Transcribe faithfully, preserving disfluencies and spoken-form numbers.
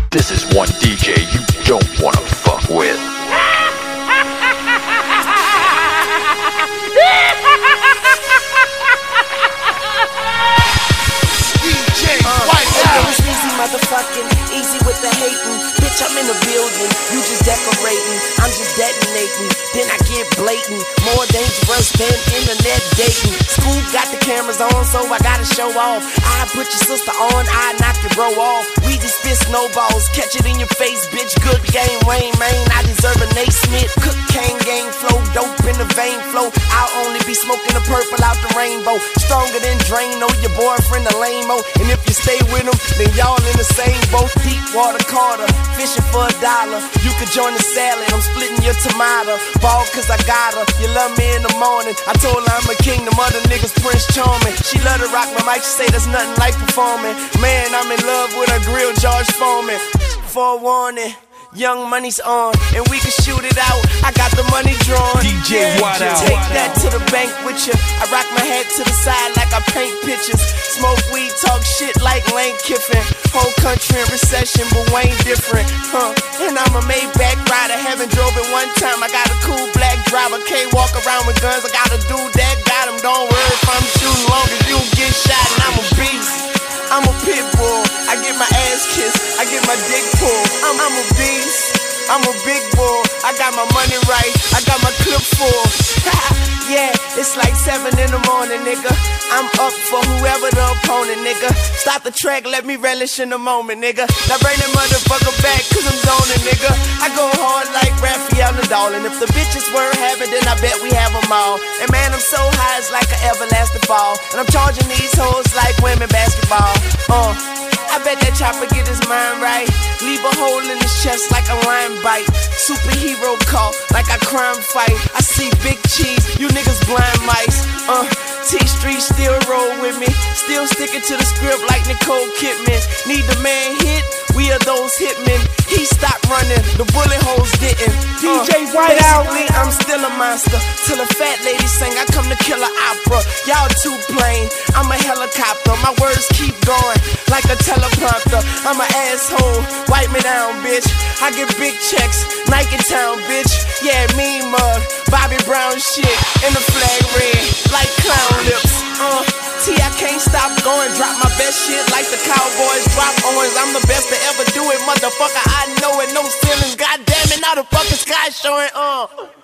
This is one D J you don't wanna fuck with. D J White House. Easy motherfucking, easy with the hating. Bitch, I'm in the building, you just decorating. I'm just detonating, then I get blatant. More dangerous than internet dating. School got the cameras on, so I gotta show off. I put your sister on, I knock your bro off. We just spit snowballs, catch it in your face, bitch. Good game, Wayne, man. I deserve a Nate Smith. Cocaine gang flow, dope in the vein flow. I'll only be smoking the purple out the rainbow. Stronger than Drano, your boyfriend a lame-o. And if you stay with him, then y'all in the same boat. Deep water Carter, fishing for a dollar. You could join the salad, I'm splitting your tomato. Ball cause I got her, you love me in the morning. I told her I'm a king, the mother niggas Prince Charming. She love to rock my mic, she say there's nothing like performing. Man, I'm in love with a grill George Foreman. Forewarning, Young Money's on, and we can shoot it out. I got the money drawn. D J White House. Take that to the bank with you. I rock my head to the side like I paint pictures. Smoke weed, talk shit like Lane Kiffin. Whole country in recession, but Wayne different, huh? And I'm a Maybach rider, haven't drove it one time. I got a cool black driver, can't walk around with guns. I got a dude that got him. Don't worry if I'm shooting long as you get shot, and I'm a beast. I'm a pit bull, I get my ass kissed, I get my dick pulled. I'm, I'm a beast, I'm a big bull. I got my money right, I got my clip full. Yeah, it's like seven in the morning, nigga. I'm up for whoever the opponent, nigga. Stop the track, let me relish in the moment, nigga. Now bring that motherfucker back, cause I'm zoning, nigga. I go hard like Raphael Nadal. And if the bitches weren't having, then I bet we have them all. And man, I'm so high, it's like an everlasting fall. And I'm charging these hoes like women basketball. Uh, I bet that chopper get his mind right. Leave a hole in his chest like a lion bite. Superhero call like a crime fight. I see big cheese, you niggas blind mice. Uh, T-Street still roll with me. Still sticking to the script like Nicole Kidman. Need the man hit, we are those hitmen. He stopped running, the bullet holes didn't. D J White House. Basically, I'm still a monster. Till a fat lady sing, I come to kill an opera. Y'all too plain, I'm a helicopter. My words keep going like a teleprompter. I'm an asshole, wipe me down, bitch. I get big checks, Nike Town, bitch. Yeah, mean mug, Bobby Brown shit. And the flag red, like clown lips. Uh, T, I can't stop going. Drop my best shit like the Cowboys drop Owens. I'm the best to ever do it, motherfucker. I know it, no ceilings. God damn it, now the fucking sky showing. Uh.